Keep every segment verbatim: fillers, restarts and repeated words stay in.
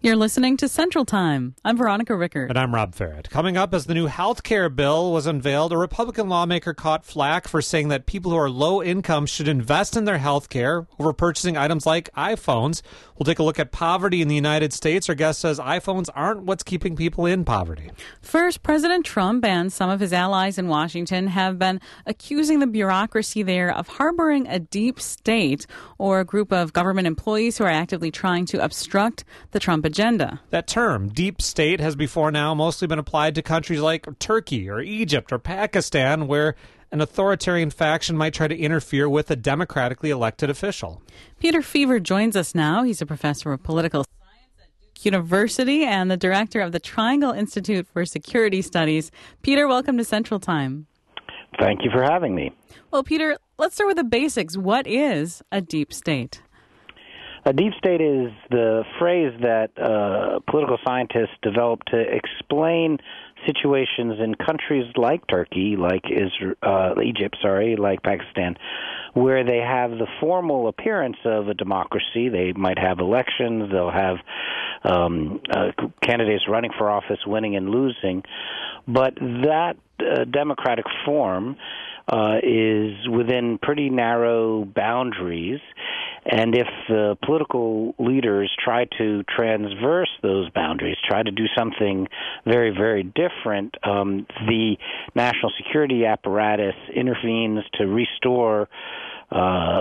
You're listening to Central Time. I'm Veronica Rickert. And I'm Rob Farrett. Coming up, as the new health care bill was unveiled, a Republican lawmaker caught flack for saying that people who are low income should invest in their health care over purchasing items like iPhones. We'll take a look at poverty in the United States. Our guest says iPhones aren't what's keeping people in poverty. First, President Trump and some of his allies in Washington have been accusing the bureaucracy there of harboring a deep state or a group of government employees who are actively trying to obstruct the Trump agenda. Agenda. That term, deep state, has before now mostly been applied to countries like Turkey or Egypt or Pakistan, where an authoritarian faction might try to interfere with a democratically elected official. Peter Feaver joins us now. He's a professor of political science at Duke University and the director of the Triangle Institute for Security Studies. Peter, welcome to Central Time. Thank you for having me. Well, Peter, let's start with the basics. What is a deep state? A deep state is the phrase that uh, political scientists developed to explain situations in countries like Turkey, like Israel, uh, Egypt, sorry, like Pakistan, where they have the formal appearance of a democracy. They might have elections. They'll have um, uh, candidates running for office, winning and losing. But that uh, democratic form uh, is within pretty narrow boundaries. And if the political leaders try to transverse those boundaries, try to do something very, very different, um, the national security apparatus intervenes to restore uh,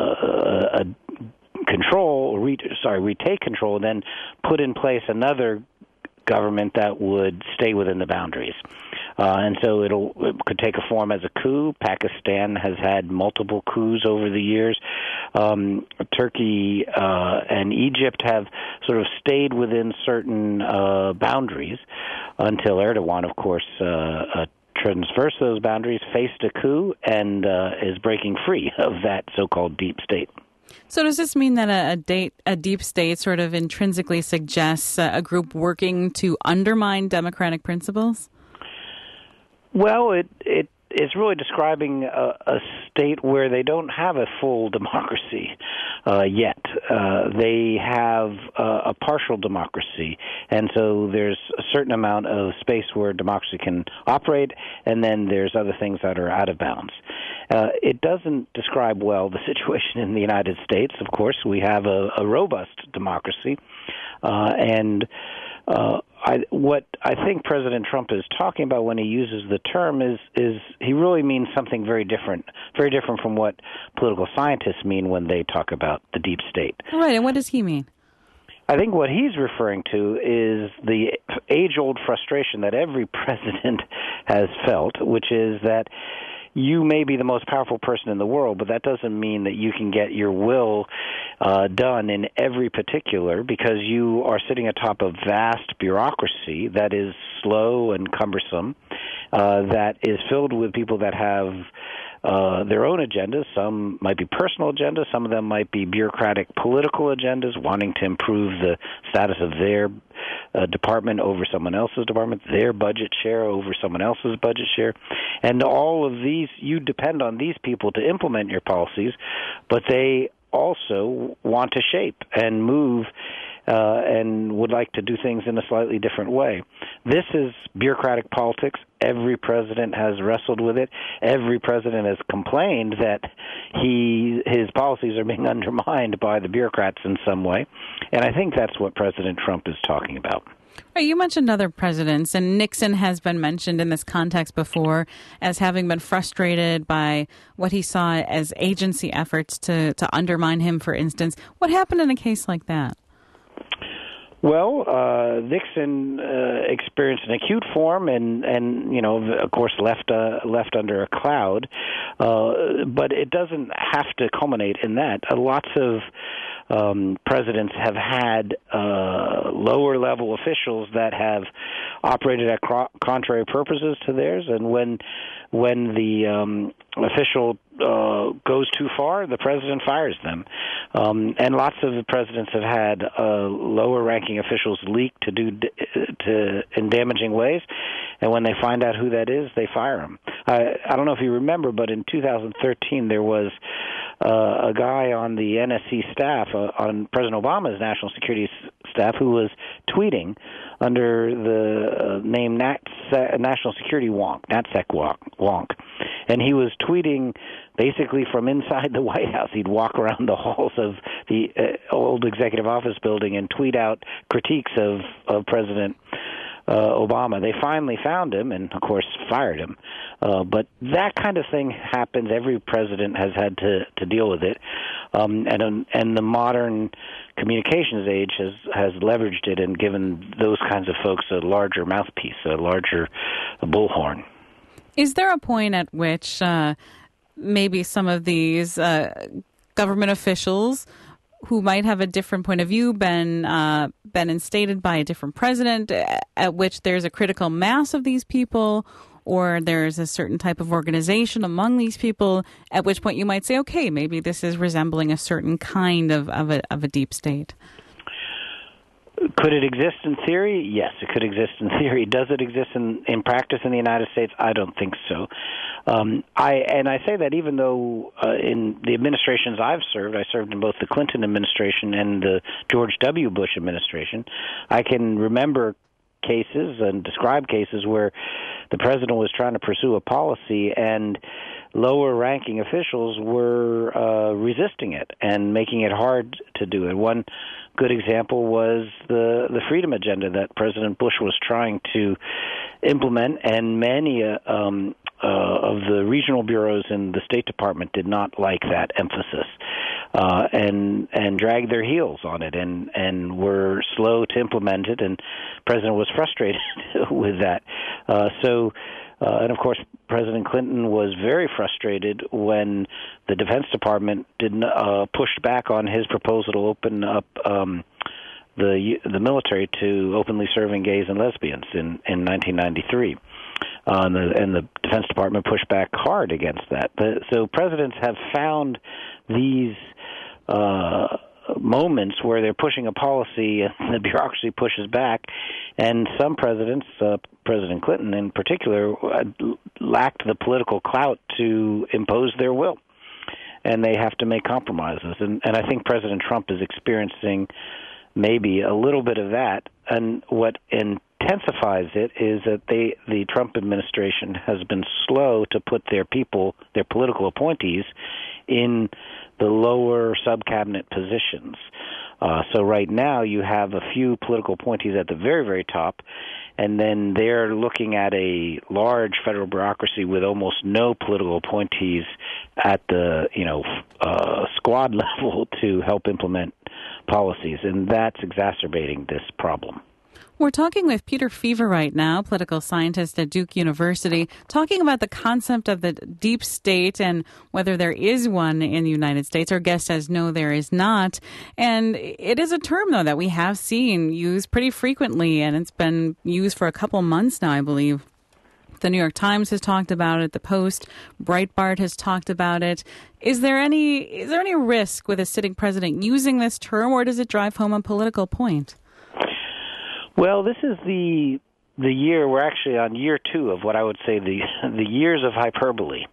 a control, re- sorry, retake control, then put in place another government that would stay within the boundaries. Uh, and so it'll, it could take a form as a coup. Pakistan has had multiple coups over the years. Um, Turkey uh, and Egypt have sort of stayed within certain uh, boundaries until Erdogan, of course, uh, uh, transversed those boundaries, faced a coup, and uh, is breaking free of that so-called deep state. So does this mean that a, a, date, a deep state sort of intrinsically suggests a, a group working to undermine democratic principles? Well, it it is really describing a, a state where they don't have a full democracy uh, yet. Uh, they have uh, a partial democracy, and so there's a certain amount of space where democracy can operate, and then there's other things that are out of bounds. Uh, it doesn't describe well the situation in the United States. Of course, we have a, a robust democracy, uh, and uh, I, what I think President Trump is talking about when he uses the term is is he really means something very different, very different from what political scientists mean when they talk about the deep state. All right, and what does he mean? I think what he's referring to is the age-old frustration that every president has felt, which is that you may be the most powerful person in the world, but that doesn't mean that you can get your will uh, done in every particular, because you are sitting atop a vast bureaucracy that is slow and cumbersome, uh, that is filled with people that have Uh, their own agendas. Some might be personal agendas. Some of them might be bureaucratic political agendas, wanting to improve the status of their uh, department over someone else's department, their budget share over someone else's budget share. And all of these, you depend on these people to implement your policies, but they also want to shape and move Uh, and would like to do things in a slightly different way. This is bureaucratic politics. Every president has wrestled with it. Every president has complained that he his policies are being undermined by the bureaucrats in some way. And I think that's what President Trump is talking about. Right, you mentioned other presidents, and Nixon has been mentioned in this context before as having been frustrated by what he saw as agency efforts to, to undermine him, for instance. What happened in a case like that? Well, uh, Nixon uh, experienced an acute form, and, and you know, of course, left uh, left under a cloud. Uh, but it doesn't have to culminate in that. Uh, lots of um, presidents have had uh, lower-level officials that have operated at cro- contrary purposes to theirs, and when when the um, official uh, goes too far, the president fires them. Um, and lots of the presidents have had uh, lower-ranking officials leak to do d- to in damaging ways, and when they find out who that is, they fire them. I, I don't know if you remember, but in two thousand thirteen there was uh, a guy on the N S C staff, uh, on President Obama's national security s- staff who was tweeting under the uh, name Nat, National Security Wonk, NatSec Wonk. And he was tweeting basically from inside the White House. He'd walk around the halls of the uh, old Executive Office building and tweet out critiques of, of President Uh, Obama. They finally found him and, of course, fired him. Uh, but that kind of thing happens. Every president has had to, to deal with it. Um, and and the modern communications age has, has leveraged it and given those kinds of folks a larger mouthpiece, a larger bullhorn. Is there a point at which uh, maybe some of these uh, government officials who might have a different point of view been uh, been instated by a different president, at which there's a critical mass of these people, or there's a certain type of organization among these people, at which point you might say, okay, maybe this is resembling a certain kind of, of, a, of a deep state? Could it exist in theory? Yes, it could exist in theory. Does it exist in, in practice in the United States? I don't think so. Um, I and I say that even though uh, in the administrations I've served, I served in both the Clinton administration and the George W. Bush administration, I can remember cases and describe cases where the president was trying to pursue a policy and lower-ranking officials were uh, resisting it and making it hard to do it. One good example was the the freedom agenda that President Bush was trying to implement, and many uh, um, uh, of the regional bureaus in the State Department did not like that emphasis uh, and and dragged their heels on it and, and were slow to implement it, and the President was frustrated with that. Uh, so Uh, and, of course, President Clinton was very frustrated when the Defense Department didn't uh, pushed back on his proposal to open up um, the the military to openly serving gays and lesbians in, in nineteen ninety-three. Uh, and, the, and the Defense Department pushed back hard against that. But, so presidents have found these uh moments where they're pushing a policy and the bureaucracy pushes back, and some presidents, uh, President Clinton in particular, uh, lacked the political clout to impose their will, and they have to make compromises. And, and I think President Trump is experiencing maybe a little bit of that, and what intensifies it is that they, the Trump administration has been slow to put their people, their political appointees, in the lower sub-cabinet positions. Uh, so right now you have a few political appointees at the very, very top, and then they're looking at a large federal bureaucracy with almost no political appointees at the, you know, uh, squad level to help implement policies, and that's exacerbating this problem. We're talking with Peter Feaver right now, political scientist at Duke University, talking about the concept of the deep state and whether there is one in the United States. Our guest says no, there is not. And it is a term, though, that we have seen used pretty frequently, and it's been used for a couple months now, I believe. The New York Times has talked about it. The Post, Breitbart has talked about it. Is there any is there any risk with a sitting president using this term, or does it drive home a political point? Well, this is the the year, we're actually on year two of what I would say the the years of hyperbole.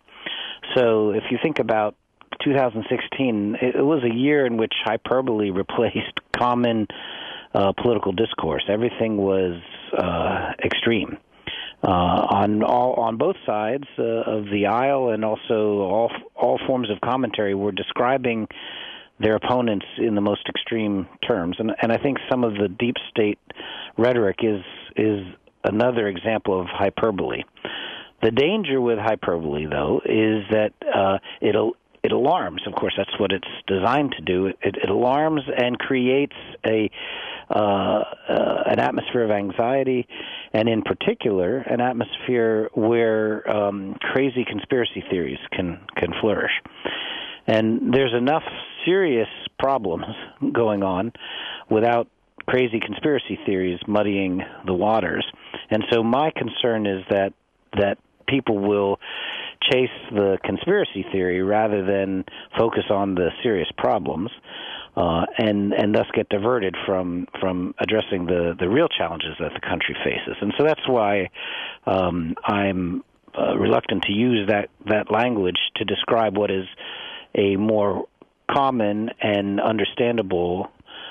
So if you think about two thousand sixteen, it, it was a year in which hyperbole replaced common uh, political discourse. Everything was uh, extreme uh, on all on both sides uh, of the aisle, and also all all forms of commentary were describing their opponents in the most extreme terms. And, and I think some of the deep state rhetoric is is another example of hyperbole. The danger with hyperbole, though, is that uh, it'll it alarms. Of course, that's what it's designed to do. It, it alarms and creates a uh, uh, an atmosphere of anxiety, and in particular, an atmosphere where um, crazy conspiracy theories can can flourish. And there's enough serious problems going on without crazy conspiracy theories muddying the waters. And so my concern is that that people will chase the conspiracy theory rather than focus on the serious problems, uh, and and thus get diverted from from addressing the, the real challenges that the country faces. And so that's why um, I'm uh, reluctant to use that, that language to describe what is a more common and understandable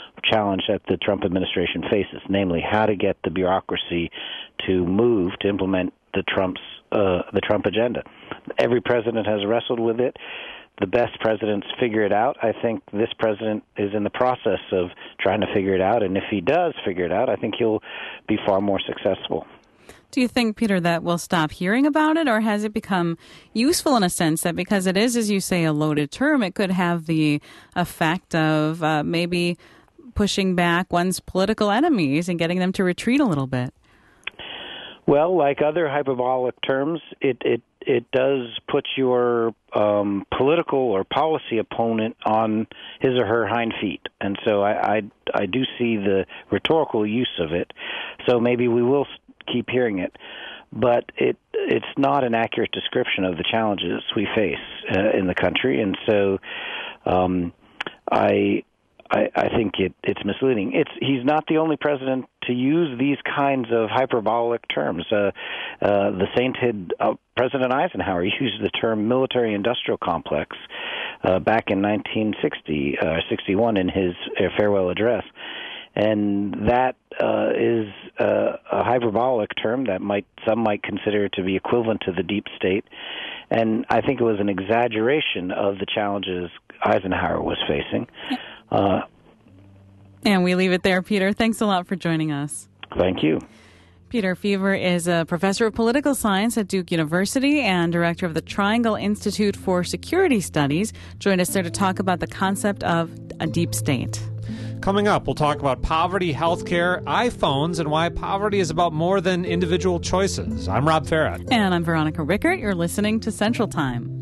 challenge that the Trump administration faces, namely how to get the bureaucracy to move to implement the Trump's uh, the Trump agenda. Every president has wrestled with it. The best presidents figure it out. I think this president is in the process of trying to figure it out, and if he does figure it out, I think he'll be far more successful. Do you think, Peter, that we'll stop hearing about it, or has it become useful in a sense that because it is, as you say, a loaded term, it could have the effect of uh, maybe pushing back one's political enemies and getting them to retreat a little bit? Well, like other hyperbolic terms, it it, it does put your um, political or policy opponent on his or her hind feet. And so I, I, I do see the rhetorical use of it. So maybe we will keep hearing it. But it it's not an accurate description of the challenges we face uh, in the country. And so um, I... I, I think it, it's misleading. It's he's not the only president to use these kinds of hyperbolic terms. Uh, uh, the sainted uh, President Eisenhower used the term military-industrial complex uh, back in nineteen sixty, uh, sixty-one in his uh, farewell address. And that uh, is uh, a hyperbolic term that might some might consider to be equivalent to the deep state. And I think it was an exaggeration of the challenges Eisenhower was facing. Uh, and we leave it there, Peter. Thanks a lot for joining us. Thank you. Peter Feaver is a professor of political science at Duke University and director of the Triangle Institute for Security Studies. Joined us there to talk about the concept of a deep state. Coming up, we'll talk about poverty, healthcare, iPhones, and why poverty is about more than individual choices. I'm Rob Farrett. And I'm Veronica Rickert. You're listening to Central Time.